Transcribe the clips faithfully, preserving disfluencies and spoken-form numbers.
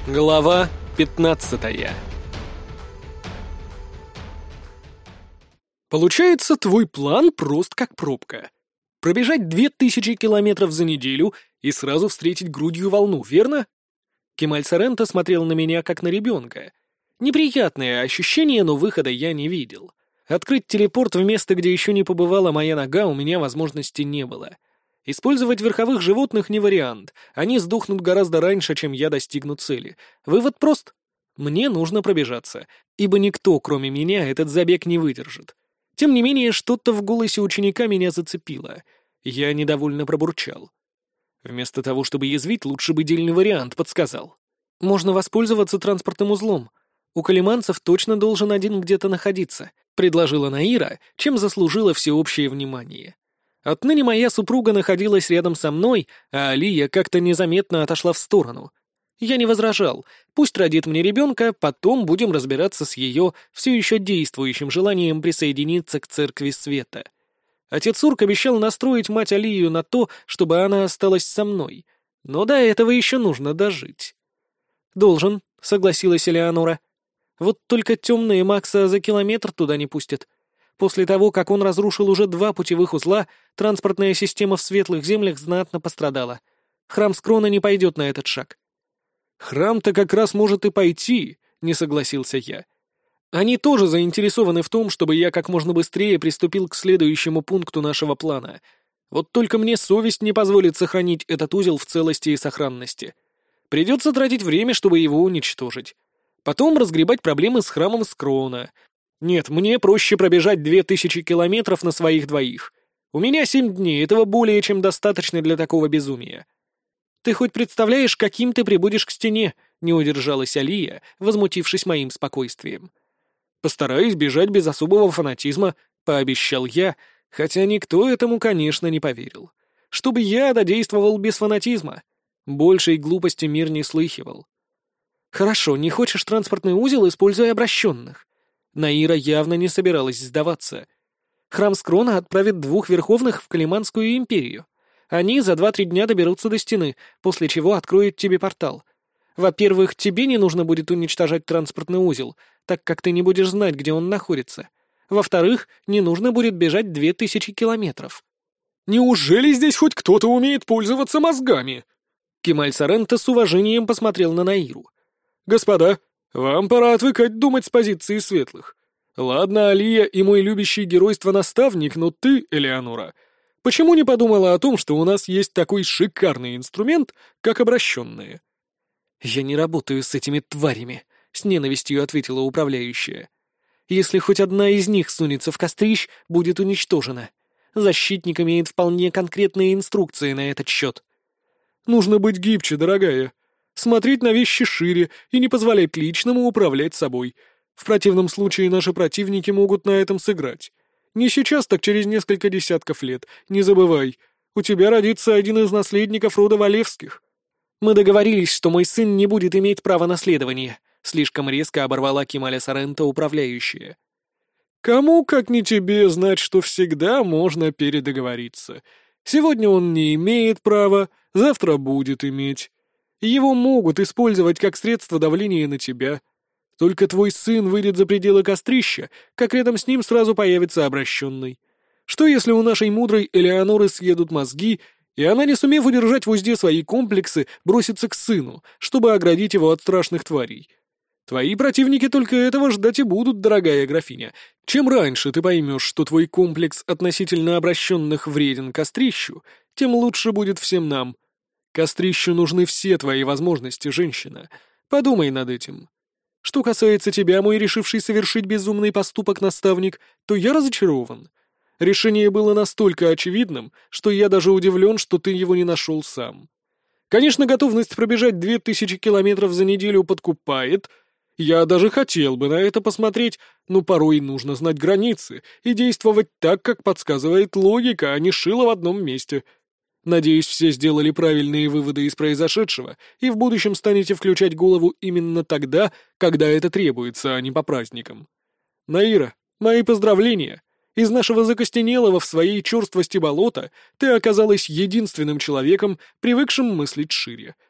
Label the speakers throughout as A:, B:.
A: Глава пятнадцатая. Получается, твой план прост как пробка. Пробежать две тысячи километров за неделю и сразу встретить грудью волну, верно? Кемаль Соренто смотрел на меня как на ребенка. Неприятное ощущение, но выхода я не видел. Открыть телепорт в место, где еще не побывала моя нога, у меня возможности не было. Использовать верховых животных не вариант. Они сдохнут гораздо раньше, чем я достигну цели. Вывод прост. Мне нужно пробежаться, ибо никто, кроме меня, этот забег не выдержит. Тем не менее, что-то в голосе ученика меня зацепило. Я недовольно пробурчал. Вместо того, чтобы язвить, лучше бы дельный вариант подсказал. Можно воспользоваться транспортным узлом. У калиманцев точно должен один где-то находиться, предложила Наира, чем заслужила всеобщее внимание. Отныне моя супруга находилась рядом со мной, а Алия как-то незаметно отошла в сторону. Я не возражал. Пусть родит мне ребенка, потом будем разбираться с ее все еще действующим желанием присоединиться к Церкви Света. Отец Урк обещал настроить мать Алию на то, чтобы она осталась со мной. Но до этого еще нужно дожить. «Должен», — согласилась Элеонора. «Вот только темные Макса за километр туда не пустят. После того, как он разрушил уже два путевых узла, транспортная система в Светлых Землях знатно пострадала. Храм Скрона не пойдет на этот шаг». «Храм-то как раз может и пойти», — не согласился я. «Они тоже заинтересованы в том, чтобы я как можно быстрее приступил к следующему пункту нашего плана. Вот только мне совесть не позволит сохранить этот узел в целости и сохранности. Придется тратить время, чтобы его уничтожить. Потом разгребать проблемы с храмом Скрона. Нет, мне проще пробежать две тысячи километров на своих двоих. У меня семь дней, этого более чем достаточно для такого безумия». «Ты хоть представляешь, каким ты прибудешь к стене?» — не удержалась Алия, возмутившись моим спокойствием. «Постараюсь бежать без особого фанатизма», — пообещал я, хотя никто этому, конечно, не поверил. «Чтобы я додействовал без фанатизма. Большей глупости мир не слыхивал». «Хорошо, не хочешь транспортный узел, используй обращенных». Наира явно не собиралась сдаваться. Храм Скрона отправит двух верховных в Калиманскую империю. Они за два-три дня доберутся до стены, после чего откроют тебе портал. Во-первых, тебе не нужно будет уничтожать транспортный узел, так как ты не будешь знать, где он находится. Во-вторых, не нужно будет бежать две тысячи километров.
B: «Неужели здесь хоть кто-то умеет пользоваться мозгами?»
A: Кемаль Соренто с уважением посмотрел на Наиру.
B: «Господа, вам пора отвыкать думать с позиции светлых. Ладно, Алия и мой любящий геройство наставник, но ты, Элеонора, почему не подумала о том, что у нас есть такой шикарный инструмент, как обращенные?»
A: «Я не работаю с этими тварями», — с ненавистью ответила управляющая. «Если хоть одна из них сунется в кострищ, будет уничтожена. Защитник имеет вполне конкретные инструкции на этот счет».
B: «Нужно быть гибче, дорогая. Смотреть на вещи шире и не позволять личному управлять собой. В противном случае наши противники могут на этом сыграть. Не сейчас, так через несколько десятков лет. Не забывай, у тебя родится один из наследников рода Валевских».
A: «Мы договорились, что мой сын не будет иметь права наследования», — слишком резко оборвала Кемаля Соренто управляющая.
B: «Кому, как не тебе, знать, что всегда можно передоговориться. Сегодня он не имеет права, завтра будет иметь. Его могут использовать как средство давления на тебя. Только твой сын выйдет за пределы кострища, как рядом с ним сразу появится обращенный. Что если у нашей мудрой Элеоноры съедут мозги, и она, не сумев удержать в узде свои комплексы, бросится к сыну, чтобы оградить его от страшных тварей? Твои противники только этого ждать и будут, дорогая графиня. Чем раньше ты поймешь, что твой комплекс относительно обращенных вреден кострищу, тем лучше будет всем нам. Кострищу нужны все твои возможности, женщина. Подумай над этим. Что касается тебя, мой решивший совершить безумный поступок наставник, то я разочарован. Решение было настолько очевидным, что я даже удивлен, что ты его не нашел сам. Конечно, готовность пробежать две тысячи километров за неделю подкупает. Я даже хотел бы на это посмотреть, но порой нужно знать границы и действовать так, как подсказывает логика, а не шило в одном месте. Надеюсь, все сделали правильные выводы из произошедшего и в будущем станете включать голову именно тогда, когда это требуется, а не по праздникам. Наира, мои поздравления. Из нашего закостенелого в своей черствости болота ты оказалась единственным человеком, привыкшим мыслить шире.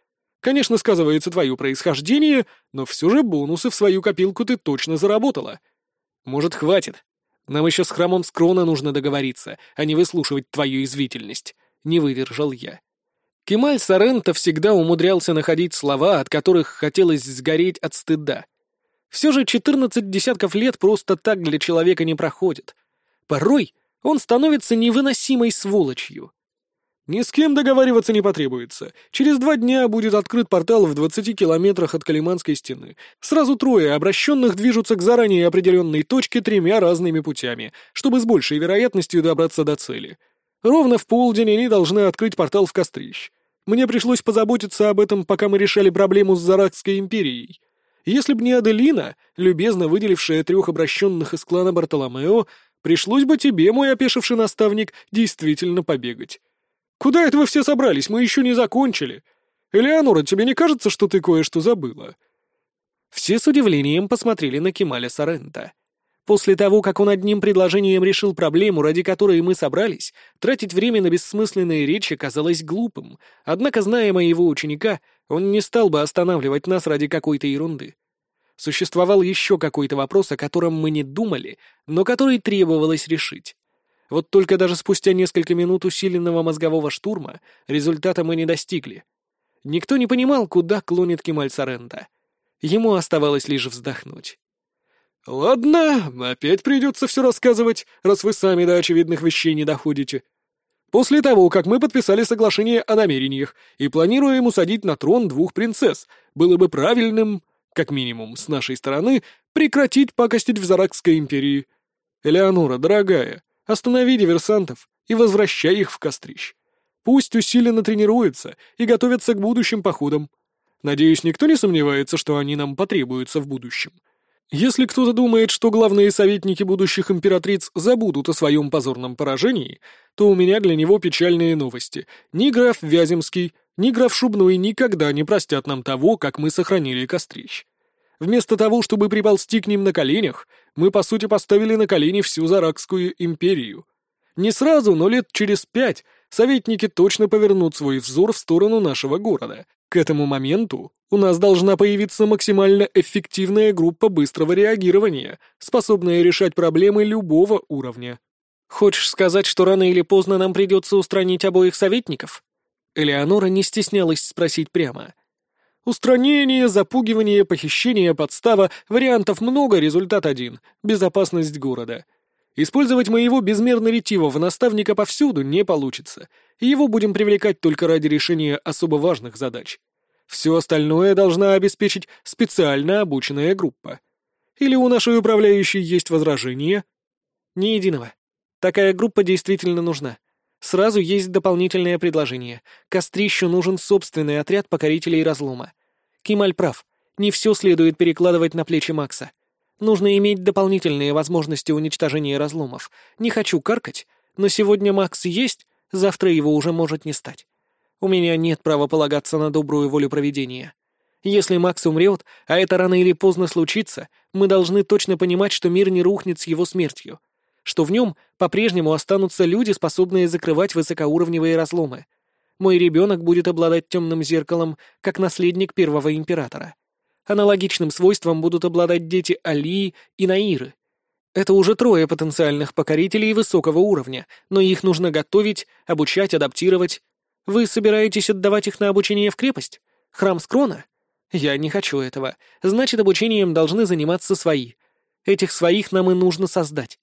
B: Конечно, сказывается твое происхождение, но все же бонусы в свою копилку ты точно заработала. Может, хватит? Нам еще с храмом Скрона нужно договориться, а не выслушивать твою извительность. Не выдержал я. Кемаль Соренто всегда умудрялся находить слова, от которых хотелось сгореть от стыда. Все же четырнадцать десятков лет просто так для человека не проходит. Порой он становится невыносимой сволочью. Ни с кем договариваться не потребуется. Через два дня будет открыт портал в двадцати километрах от Калиманской стены. Сразу трое обращенных движутся к заранее определенной точке тремя разными путями, чтобы с большей вероятностью добраться до цели. Ровно в полдень они должны открыть портал в Кострищ. Мне пришлось позаботиться об этом, пока мы решали проблему с Заракской империей. Если б не Аделина, любезно выделившая трех обращенных из клана Бартоломео, пришлось бы тебе, мой опешивший наставник, действительно побегать. Куда это вы все собрались? Мы еще не закончили. Элеонора, тебе не кажется, что ты кое-что забыла?» Все с удивлением посмотрели на Кемаля Соренто. После того, как он одним предложением решил проблему, ради которой мы собрались, тратить время на бессмысленные речи казалось глупым, однако, зная моего ученика, он не стал бы останавливать нас ради какой-то ерунды. Существовал еще какой-то вопрос, о котором мы не думали, но который требовалось решить. Вот только даже спустя несколько минут усиленного мозгового штурма результата мы не достигли. Никто не понимал, куда клонит Кемаль Соренто. Ему оставалось лишь вздохнуть. «Ладно, опять придется все рассказывать, раз вы сами до очевидных вещей не доходите. После того, как мы подписали соглашение о намерениях и планируем усадить на трон двух принцесс, было бы правильным, как минимум с нашей стороны, прекратить пакостить в Заракской империи. Элеонора, дорогая, останови диверсантов и возвращай их в Кострищ. Пусть усиленно тренируются и готовятся к будущим походам. Надеюсь, никто не сомневается, что они нам потребуются в будущем. Если кто-то думает, что главные советники будущих императриц забудут о своем позорном поражении, то у меня для него печальные новости. Ни граф Вяземский, ни граф Шубной никогда не простят нам того, как мы сохранили Кострищ. Вместо того, чтобы приползти к ним на коленях, мы, по сути, поставили на колени всю Заракскую империю. Не сразу, но лет через пять советники точно повернут свой взор в сторону нашего города. К этому моменту у нас должна появиться максимально эффективная группа быстрого реагирования, способная решать проблемы любого уровня. Хочешь сказать, что рано или поздно нам придется устранить обоих советников? Элеонора не стеснялась спросить прямо. Устранение, запугивание, похищение, подстава — вариантов много, результат один — безопасность города. Использовать моего безмерно ретивого наставника повсюду не получится, и его будем привлекать только ради решения особо важных задач. Все остальное должна обеспечить специально обученная группа. Или у нашей управляющей есть возражения? Ни единого. Такая группа действительно нужна. Сразу есть дополнительное предложение. Кострищу нужен собственный отряд покорителей разлома. Кемаль прав. Не все следует перекладывать на плечи Макса. Нужно иметь дополнительные возможности уничтожения разломов. Не хочу каркать, но сегодня Макс есть, завтра его уже может не стать. У меня нет права полагаться на добрую волю провидения. Если Макс умрет, а это рано или поздно случится, мы должны точно понимать, что мир не рухнет с его смертью, что в нем по-прежнему останутся люди, способные закрывать высокоуровневые разломы. Мой ребенок будет обладать темным зеркалом, как наследник первого императора. Аналогичным свойством будут обладать дети Алии и Наиры. Это уже трое потенциальных покорителей высокого уровня, но их нужно готовить, обучать, адаптировать. Вы собираетесь отдавать их на обучение в крепость? Храм Скрона? Я не хочу этого. Значит, обучением должны заниматься свои. Этих своих нам и нужно создать.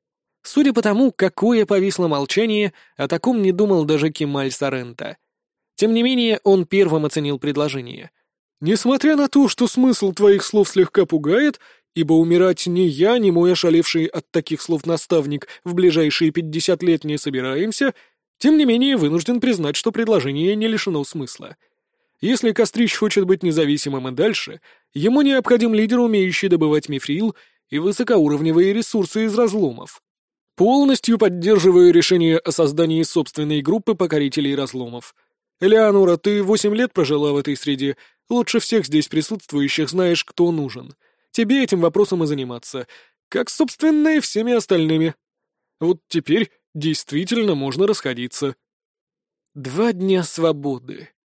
B: Судя по тому, какое повисло молчание, о таком не думал даже Кемаль Соренто. Тем не менее, он первым оценил предложение. «Несмотря на то, что смысл твоих слов слегка пугает, ибо умирать ни я, ни мой ошалевший от таких слов наставник в ближайшие пятьдесят лет не собираемся, тем не менее вынужден признать, что предложение не лишено смысла. Если Кострищ хочет быть независимым и дальше, ему необходим лидер, умеющий добывать мифрил и высокоуровневые ресурсы из разломов. Полностью поддерживаю решение о создании собственной группы покорителей разломов. Элеонора, ты восемь лет прожила в этой среде, лучше всех здесь присутствующих знаешь, кто нужен. Тебе этим вопросом и заниматься, как, собственно, и всеми остальными. Вот теперь действительно можно расходиться». Два дня свободы.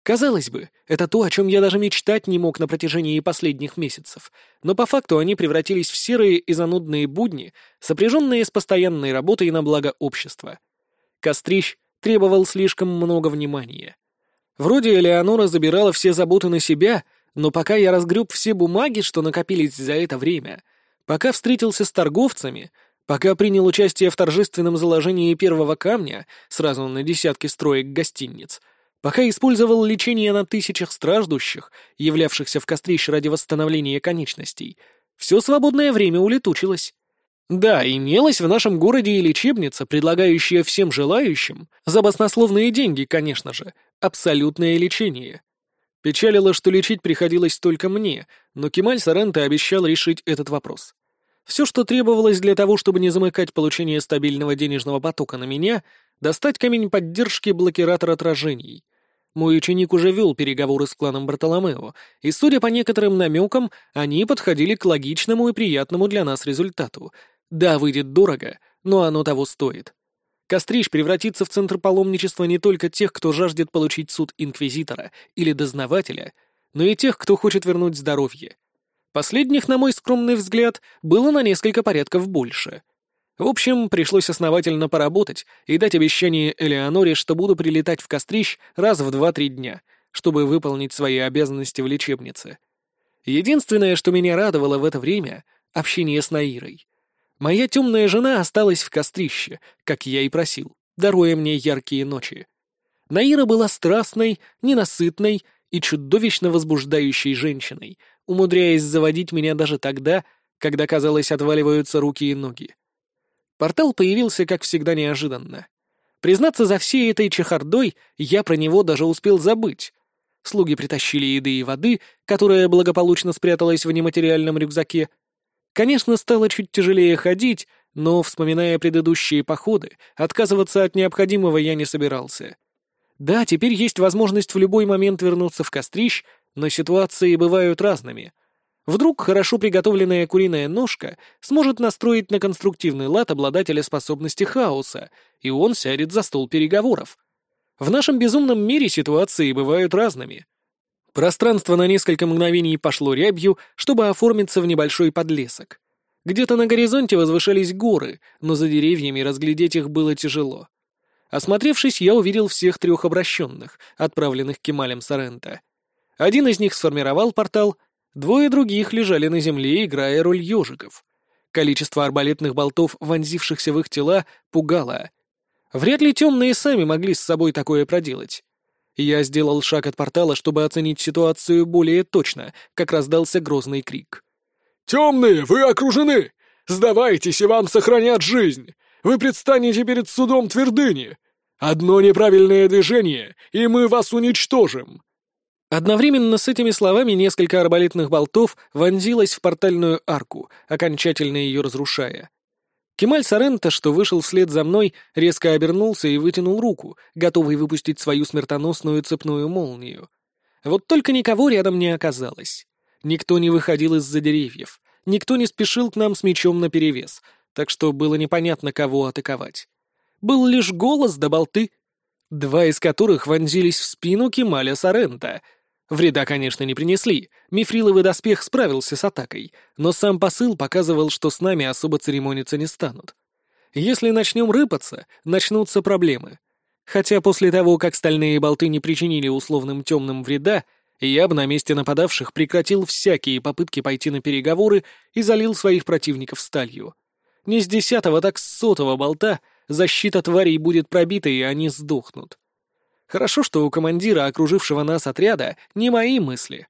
A: Казалось бы, это то, о чем я даже мечтать не мог на протяжении последних месяцев, но по факту они превратились в серые и занудные будни, сопряженные с постоянной работой на благо общества. Кострищ требовал слишком много внимания. Вроде Элеонора забирала все заботы на себя, но пока я разгреб все бумаги, что накопились за это время, пока встретился с торговцами, пока принял участие в торжественном заложении первого камня сразу на десятки строек гостиниц, пока использовал лечение на тысячах страждущих, являвшихся в Кострищ ради восстановления конечностей, все свободное время улетучилось. Да, имелась в нашем городе и лечебница, предлагающая всем желающим, за баснословные деньги, конечно же, абсолютное лечение. Печалило, что лечить приходилось только мне, но Кемаль Соренто обещал решить этот вопрос. Все, что требовалось для того, чтобы не замыкать получение стабильного денежного потока на меня, достать камень поддержки блокиратор отражений. Мой ученик уже вел переговоры с кланом Бартоломео, и, судя по некоторым намекам, они подходили к логичному и приятному для нас результату. Да, выйдет дорого, но оно того стоит. Кострищ превратится в центр паломничества не только тех, кто жаждет получить суд инквизитора или дознавателя, но и тех, кто хочет вернуть здоровье. Последних, на мой скромный взгляд, было на несколько порядков больше. В общем, пришлось основательно поработать и дать обещание Элеоноре, что буду прилетать в Кострищ раз в два-три дня, чтобы выполнить свои обязанности в лечебнице. Единственное, что меня радовало в это время — общение с Наирой. Моя темная жена осталась в Кострище, как я и просил, даруя мне яркие ночи. Наира была страстной, ненасытной и чудовищно возбуждающей женщиной, умудряясь заводить меня даже тогда, когда, казалось, отваливаются руки и ноги. Портал появился, как всегда, неожиданно. Признаться, за всей этой чехардой я про него даже успел забыть. Слуги притащили еды и воды, которая благополучно спряталась в нематериальном рюкзаке. Конечно, стало чуть тяжелее ходить, но, вспоминая предыдущие походы, отказываться от необходимого я не собирался. Да, теперь есть возможность в любой момент вернуться в Кострищ, но ситуации бывают разными. Вдруг хорошо приготовленная куриная ножка сможет настроить на конструктивный лад обладателя способности хаоса, и он сядет за стол переговоров. В нашем безумном мире ситуации бывают разными. Пространство на несколько мгновений пошло рябью, чтобы оформиться в небольшой подлесок. Где-то на горизонте возвышались горы, но за деревьями разглядеть их было тяжело. Осмотревшись, я увидел всех трех обращенных, отправленных Кемалем Соренто. Один из них сформировал портал, двое других лежали на земле, играя роль ежиков. Количество арбалетных болтов, вонзившихся в их тела, пугало. Вряд ли темные сами могли с собой такое проделать. Я сделал шаг от портала, чтобы оценить ситуацию более точно, как раздался грозный крик.
B: «Темные, вы окружены! Сдавайтесь, и вам сохранят жизнь! Вы предстанете перед судом твердыни! Одно неправильное движение, и мы вас уничтожим!»
A: Одновременно с этими словами несколько арбалетных болтов вонзилось в портальную арку, окончательно ее разрушая. Кемаль Соренто, что вышел вслед за мной, резко обернулся и вытянул руку, готовый выпустить свою смертоносную цепную молнию. Вот только никого рядом не оказалось. Никто не выходил из-за деревьев, никто не спешил к нам с мечом наперевес, так что было непонятно, кого атаковать. Был лишь голос да болты, два из которых вонзились в спину Кемаля Соренто. Вреда, конечно, не принесли, мифриловый доспех справился с атакой, но сам посыл показывал, что с нами особо церемониться не станут. Если начнем рыпаться, начнутся проблемы. Хотя после того, как стальные болты не причинили условным темным вреда, я бы на месте нападавших прекратил всякие попытки пойти на переговоры и залил своих противников сталью. Не с десятого, так с сотого болта защита тварей будет пробита, и они сдохнут. Хорошо, что у командира, окружившего нас отряда, не мои мысли.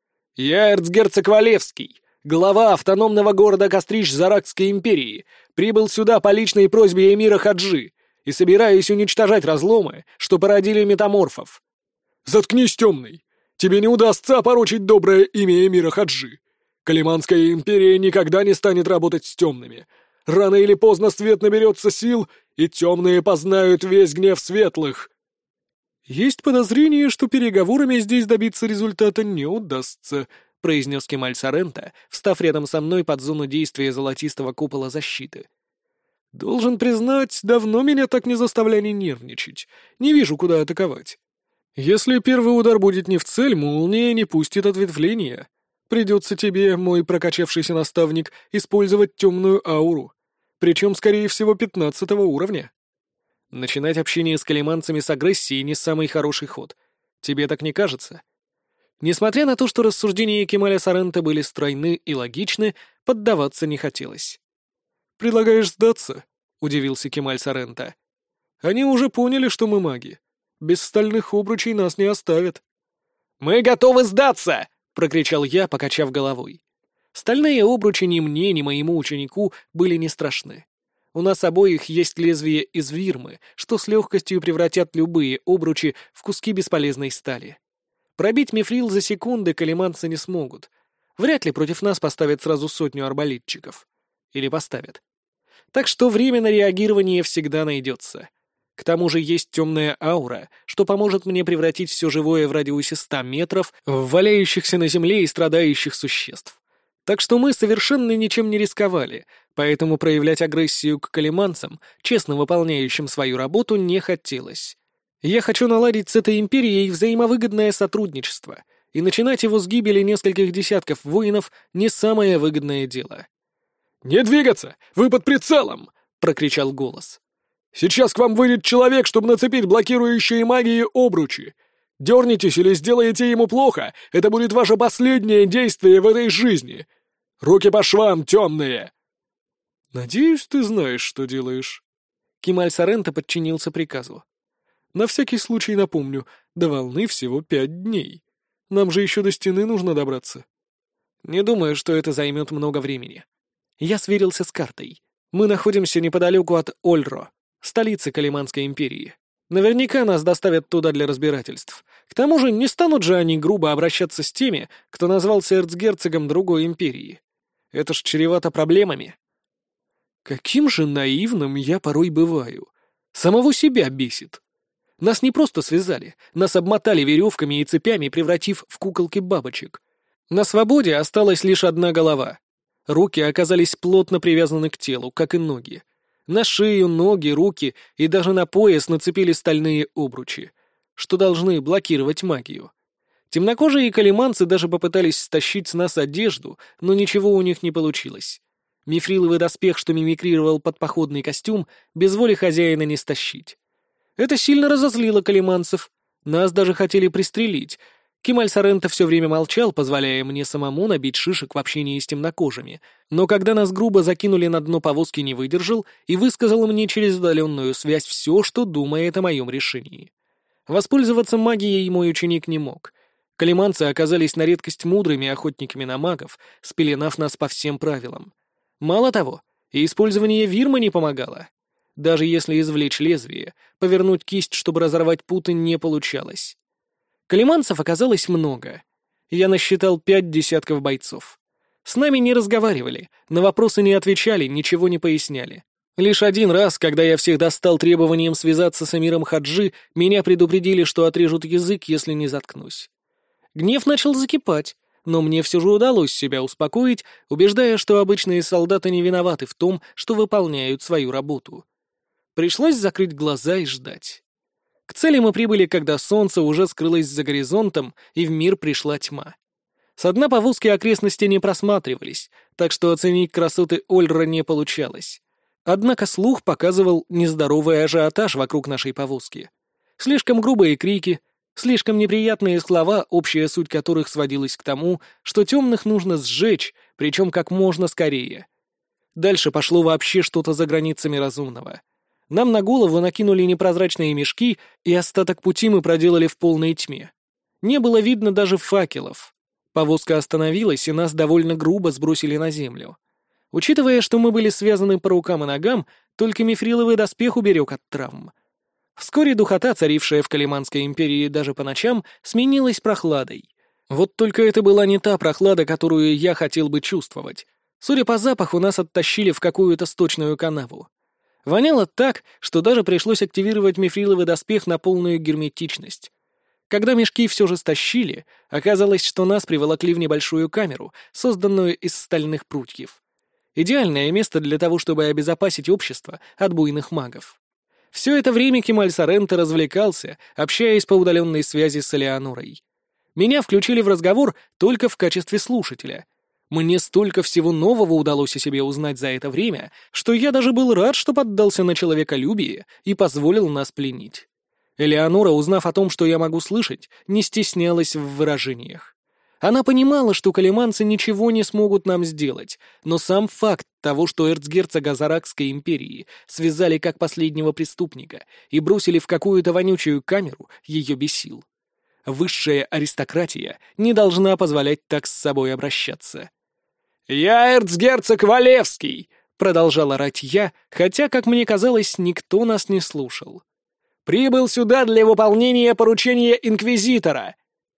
A: «Я эрцгерцог Валевский, глава автономного города Кострищ Заракской империи, прибыл сюда по личной просьбе эмира Хаджи и собираюсь уничтожать разломы, что породили метаморфов».
B: «Заткнись, темный! Тебе не удастся опорочить доброе имя эмира Хаджи. Калиманская империя никогда не станет работать с темными. Рано или поздно свет наберется сил, и темные познают весь гнев светлых». «Есть подозрение, что переговорами здесь добиться результата не удастся», — произнес Кемаль Соренто, встав рядом со мной под зону действия золотистого купола защиты. «Должен признать, давно меня так не заставляли нервничать. Не вижу, куда атаковать. Если первый удар будет не в цель, молния не пустит ответвления. Придется тебе, мой прокачавшийся наставник, использовать темную ауру. Причем, скорее всего, пятнадцатого уровня. Начинать общение с калиманцами с агрессией не самый хороший ход. Тебе так не кажется? Несмотря на то, что рассуждения Кемаля Сорента были стройны и логичны, поддаваться не хотелось. «Предлагаешь сдаться?» — удивился Кемаль Сорента. «Они уже поняли, что мы маги. Без стальных обручей нас не оставят». «Мы готовы сдаться!» — прокричал я, покачав головой. Стальные обручи ни мне, ни моему ученику были не страшны. У нас обоих есть лезвие из вирмы, что с легкостью превратят любые обручи в куски бесполезной стали. Пробить мифрил за секунды калиманцы не смогут. Вряд ли против нас поставят сразу сотню арбалетчиков. Или поставят. Так что время на реагирование всегда найдется. К тому же есть темная аура, что поможет мне превратить все живое в радиусе ста метров в валяющихся на земле и страдающих существ. Так что мы совершенно ничем не рисковали, поэтому проявлять агрессию к калиманцам, честно выполняющим свою работу, не хотелось. Я хочу наладить с этой империей взаимовыгодное сотрудничество, и начинать его с гибели нескольких десятков воинов не самое выгодное дело. «Не двигаться! Вы под прицелом!» — прокричал голос. «Сейчас к вам выйдет человек, чтобы нацепить блокирующие магии обручи. Дернетесь или сделаете ему плохо, это будет ваше последнее действие в этой жизни. Руки по швам, темные!» «Надеюсь, ты знаешь, что делаешь». Кемаль Сорента подчинился приказу. «На всякий случай напомню, до волны всего пять дней. Нам же еще до стены нужно добраться». «Не думаю, что это займет много времени». Я сверился с картой. Мы находимся неподалеку от Ольро, столицы Калиманской империи. Наверняка нас доставят туда для разбирательств. К тому же не станут же они грубо обращаться с теми, кто назвался эрцгерцогом другой империи. Это ж чревато проблемами. Каким же наивным я порой бываю. Самого себя бесит. Нас не просто связали, нас обмотали веревками и цепями, превратив в куколки бабочек. На свободе осталась лишь одна голова. Руки оказались плотно привязаны к телу, как и ноги. На шею, ноги, руки и даже на пояс нацепили стальные обручи, что должны блокировать магию. Темнокожие калиманцы даже попытались стащить с нас одежду, но ничего у них не получилось. Мифриловый доспех, что мимикрировал под походный костюм, без воли хозяина не стащить. Это сильно разозлило калиманцев. Нас даже хотели пристрелить. Кемаль Сорента все время молчал, позволяя мне самому набить шишек в общении с темнокожими, но когда нас грубо закинули на дно повозки, не выдержал и высказал мне через удаленную связь все, что думает о моем решении. Воспользоваться магией мой ученик не мог. Калиманцы оказались на редкость мудрыми охотниками на магов, спеленав нас по всем правилам. Мало того, и использование вирмы не помогало. Даже если извлечь лезвие, повернуть кисть, чтобы разорвать путы, не получалось. Калиманцев оказалось много. Я насчитал пять десятков бойцов. С нами не разговаривали, на вопросы не отвечали, ничего не поясняли. Лишь один раз, когда я всех достал требованием связаться с эмиром Хаджи, меня предупредили, что отрежут язык, если не заткнусь. Гнев начал закипать, но мне все же удалось себя успокоить, убеждая, что обычные солдаты не виноваты в том, что выполняют свою работу. Пришлось закрыть глаза и ждать. К цели мы прибыли, когда солнце уже скрылось за горизонтом, и в мир пришла тьма. С дна повозки окрестности не просматривались, так что оценить красоты Ольра не получалось. Однако слух показывал нездоровый ажиотаж вокруг нашей повозки. Слишком грубые крики, слишком неприятные слова, общая суть которых сводилась к тому, что темных нужно сжечь, причем как можно скорее. Дальше пошло вообще что-то за границами разумного. Нам на голову накинули непрозрачные мешки, и остаток пути мы проделали в полной тьме. Не было видно даже факелов. Повозка остановилась, и нас довольно грубо сбросили на землю. Учитывая, что мы были связаны по рукам и ногам, только мифриловый доспех уберег от травм. Вскоре духота, царившая в Калиманской империи даже по ночам, сменилась прохладой. Вот только это была не та прохлада, которую я хотел бы чувствовать. Судя по запаху, нас оттащили в какую-то сточную канаву. Воняло так, что даже пришлось активировать мифриловый доспех на полную герметичность. Когда мешки все же стащили, оказалось, что нас приволокли в небольшую камеру, созданную из стальных прутьев. Идеальное место для того, чтобы обезопасить общество от буйных магов.
A: Все это время Кемаль Соренто развлекался, общаясь по удаленной связи с Элеонорой. Меня включили в разговор только в качестве слушателя. Мне столько всего нового удалось о себе узнать за это время, что я даже был рад, что поддался на человеколюбие и позволил нас пленить. Элеонора, узнав о том, что я могу слышать, не стеснялась в выражениях. Она понимала, что калиманцы ничего не смогут нам сделать, но сам факт того, что эрцгерцога Заракской империи связали как последнего преступника и бросили в какую-то вонючую камеру, ее бесил. Высшая аристократия не должна позволять так с собой обращаться. «Я эрцгерцог Валевский!» — продолжал орать я, хотя, как мне казалось, никто нас не слушал. «Прибыл сюда для выполнения поручения инквизитора!»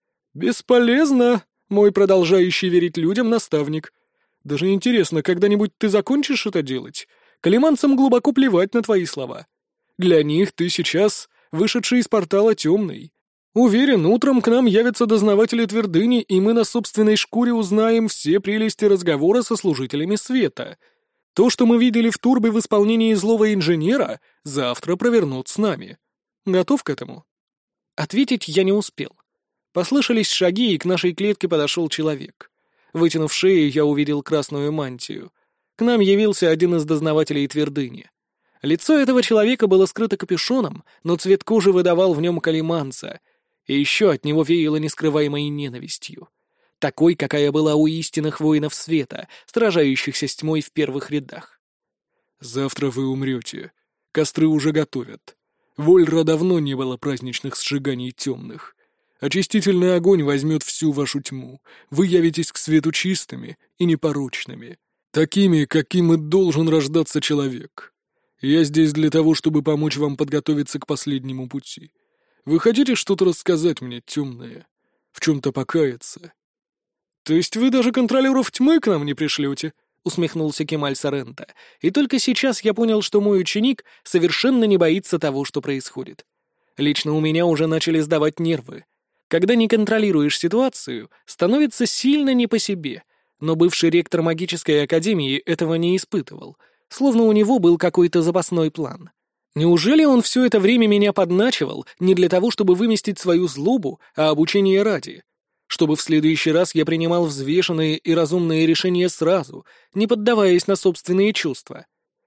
B: «Бесполезно, мой продолжающий верить людям наставник. Даже интересно, когда-нибудь ты закончишь это делать? Калиманцам глубоко плевать на твои слова. Для них ты сейчас вышедший из портала темный. Уверен, утром к нам явятся дознаватели твердыни, и мы на собственной шкуре узнаем все прелести разговора со служителями света. То, что мы видели в турбе в исполнении злого инженера, завтра провернут с нами. Готов к этому?»
A: Ответить я не успел. Послышались шаги, и к нашей клетке подошел человек. Вытянув шею, я увидел красную мантию. К нам явился один из дознавателей твердыни. Лицо этого человека было скрыто капюшоном, но цвет кожи выдавал в нем калиманца, и еще от него веяло нескрываемой ненавистью. Такой, какая была у истинных воинов света, сражающихся с тьмой в первых рядах.
B: «Завтра вы умрете. Костры уже готовят. В Ольра давно не было праздничных сжиганий темных. Очистительный огонь возьмет всю вашу тьму. Вы явитесь к свету чистыми и непорочными. Такими, каким и должен рождаться человек. Я здесь для того, чтобы помочь вам подготовиться к последнему пути. Вы хотите что-то рассказать мне, темное? В чем-то покаяться?»
A: «То есть вы даже контролеров тьмы к нам не пришлете?» — усмехнулся Кемаль Соренто. И только сейчас я понял, что мой ученик совершенно не боится того, что происходит. Лично у меня уже начали сдавать нервы. Когда не контролируешь ситуацию, становится сильно не по себе. Но бывший ректор магической академии этого не испытывал, словно у него был какой-то запасной план. Неужели он все это время меня подначивал не для того, чтобы выместить свою злобу, а обучение ради? Чтобы в следующий раз я принимал взвешенные и разумные решения сразу, не поддаваясь на собственные чувства.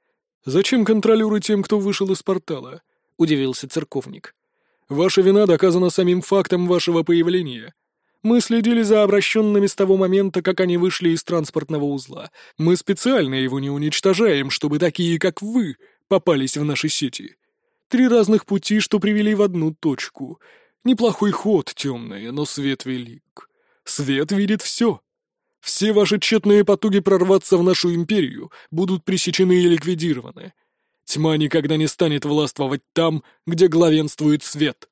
B: «Зачем контролеры тем, кто вышел из портала?» — удивился церковник. «Ваша вина доказана самим фактом вашего появления. Мы следили за обращенными с того момента, как они вышли из транспортного узла. Мы специально его не уничтожаем, чтобы такие, как вы, попались в наши сети. Три разных пути, что привели в одну точку. Неплохой ход, темное, но свет велик. Свет видит все. Все ваши тщетные потуги прорваться в нашу империю будут пресечены и ликвидированы. Тьма никогда не станет властвовать там, где главенствует свет.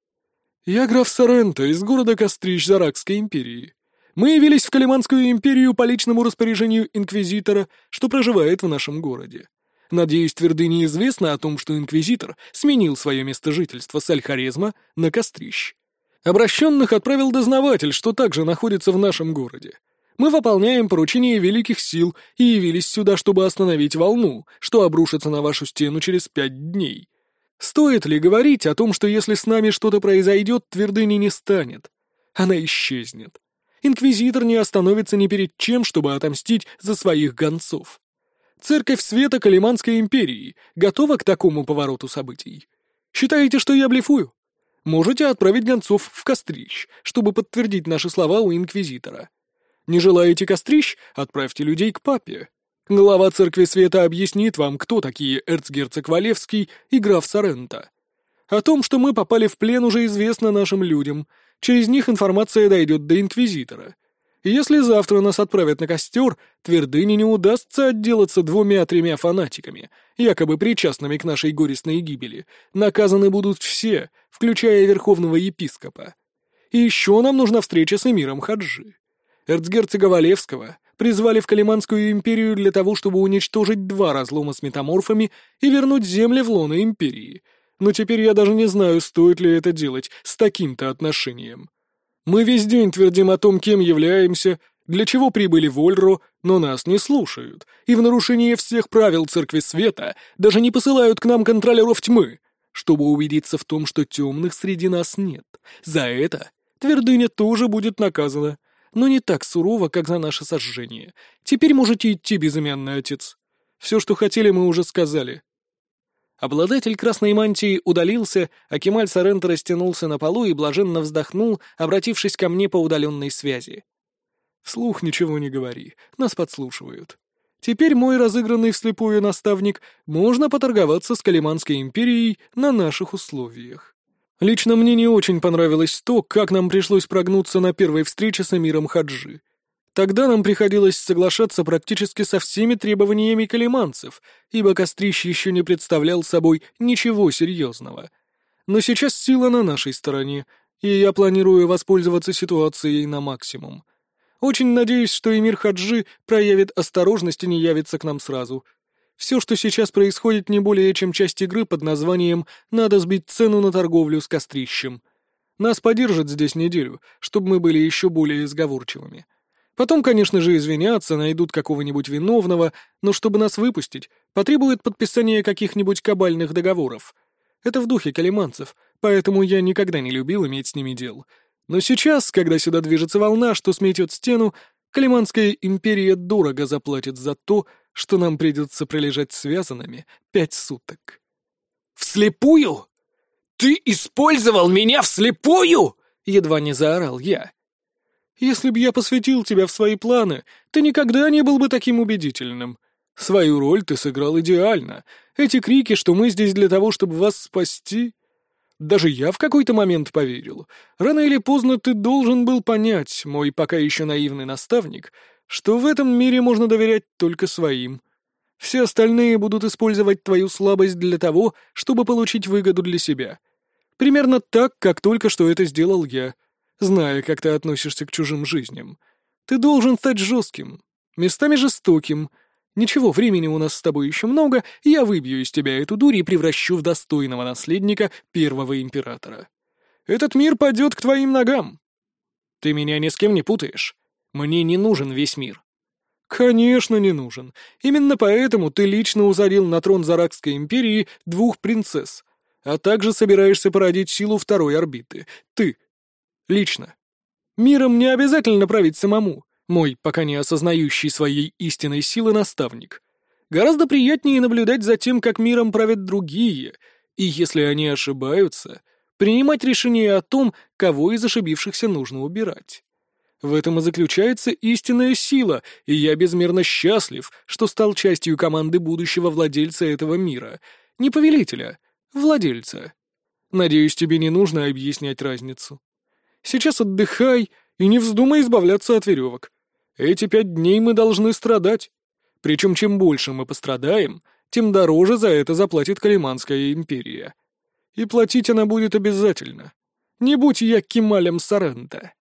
B: Я граф Соренто из города Кострищ Заракской империи. Мы явились в Калиманскую империю по личному распоряжению инквизитора, что проживает в нашем городе. Надеюсь, твердыне известно о том, что инквизитор сменил свое место жительства с Аль-Хорезма на Кострищ. Обращенных отправил дознаватель, что также находится в нашем городе. Мы выполняем поручение великих сил и явились сюда, чтобы остановить волну, что обрушится на вашу стену через пять дней. Стоит ли говорить о том, что если с нами что-то произойдет, твердыни не станет? Она исчезнет. Инквизитор не остановится ни перед чем, чтобы отомстить за своих гонцов. Церковь Света Калиманской империи готова к такому повороту событий. Считаете, что я блефую? Можете отправить гонцов в Кострищ, чтобы подтвердить наши слова у инквизитора. Не желаете Кострищ? Отправьте людей к папе. Глава Церкви Света объяснит вам, кто такие эрцгерцог Валевский и граф Соренто. О том, что мы попали в плен, уже известно нашим людям. Через них информация дойдет до инквизитора. И если завтра нас отправят на костер, твердыне не удастся отделаться двумя-тремя фанатиками, якобы причастными к нашей горестной гибели. Наказаны будут все, включая верховного епископа. И еще нам нужна встреча с эмиром Хаджи. Эрцгерцога Валевского призвали в Калиманскую империю для того, чтобы уничтожить два разлома с метаморфами и вернуть земли в лоно империи. Но теперь я даже не знаю, стоит ли это делать с таким-то отношением. Мы весь день твердим о том, кем являемся, для чего прибыли в Ольру, Но нас не слушают, и в нарушение всех правил Церкви Света даже не посылают к нам контролеров тьмы, чтобы убедиться в том, что темных среди нас нет. За это твердыня тоже будет наказана, но не так сурово, как за наше сожжение. Теперь можете идти, безымянный отец. Все, что хотели, мы уже сказали».
A: Обладатель красной мантии удалился, а Кемаль Соренто растянулся на полу и блаженно вздохнул, обратившись ко мне по удаленной связи.
B: «Вслух ничего не говори, нас подслушивают. Теперь мой разыгранный вслепую наставник можно поторговаться с Калиманской империей на наших условиях. Лично мне не очень понравилось то, как нам пришлось прогнуться на первой встрече с эмиром Хаджи. Тогда нам приходилось соглашаться практически со всеми требованиями калиманцев, ибо Кострищ еще не представлял собой ничего серьезного. Но сейчас сила на нашей стороне, и я планирую воспользоваться ситуацией на максимум. Очень надеюсь, что эмир Хаджи проявит осторожность и не явится к нам сразу. Все, что сейчас происходит, не более чем часть игры под названием «Надо сбить цену на торговлю с Кострищем». Нас подержат здесь неделю, чтобы мы были еще более сговорчивыми. Потом, конечно же, извинятся, найдут какого-нибудь виновного, но чтобы нас выпустить, потребует подписания каких-нибудь кабальных договоров. Это в духе калиманцев, поэтому я никогда не любил иметь с ними дел. Но сейчас, когда сюда движется волна, что сметет стену, Калиманская империя дорого заплатит за то, что нам придется пролежать связанными пять суток.
A: «Вслепую? Ты использовал меня вслепую?» — едва не заорал я.
B: «Если б я посвятил тебя в свои планы, ты никогда не был бы таким убедительным. Свою роль ты сыграл идеально. Эти крики, что мы здесь для того, чтобы вас спасти... Даже я в какой-то момент поверил. Рано или поздно ты должен был понять, мой пока еще наивный наставник, что в этом мире можно доверять только своим. Все остальные будут использовать твою слабость для того, чтобы получить выгоду для себя. Примерно так, как только что это сделал я, зная, как ты относишься к чужим жизням. Ты должен стать жестким, местами жестоким. Ничего, времени у нас с тобой еще много, и я выбью из тебя эту дурь и превращу в достойного наследника первого императора. Этот мир падет к твоим ногам».
A: «Ты меня ни с кем не путаешь. Мне не нужен весь мир».
B: «Конечно, не нужен. Именно поэтому ты лично усадил на трон Заракской империи двух принцесс, а также собираешься породить силу второй орбиты. Ты. Лично. Миром не обязательно править самому, мой пока не осознающий своей истинной силы наставник. Гораздо приятнее наблюдать за тем, как миром правят другие, и если они ошибаются, принимать решение о том, кого из ошибившихся нужно убирать. В этом и заключается истинная сила, и я безмерно счастлив, что стал частью команды будущего владельца этого мира. Не повелителя, владельца. Надеюсь, тебе не нужно объяснять разницу. Сейчас отдыхай и не вздумай избавляться от веревок. Эти пять дней мы должны страдать. Причем чем больше мы пострадаем, тем дороже за это заплатит Калиманская империя. И платить она будет обязательно. Не будь я Кемалем Соренто.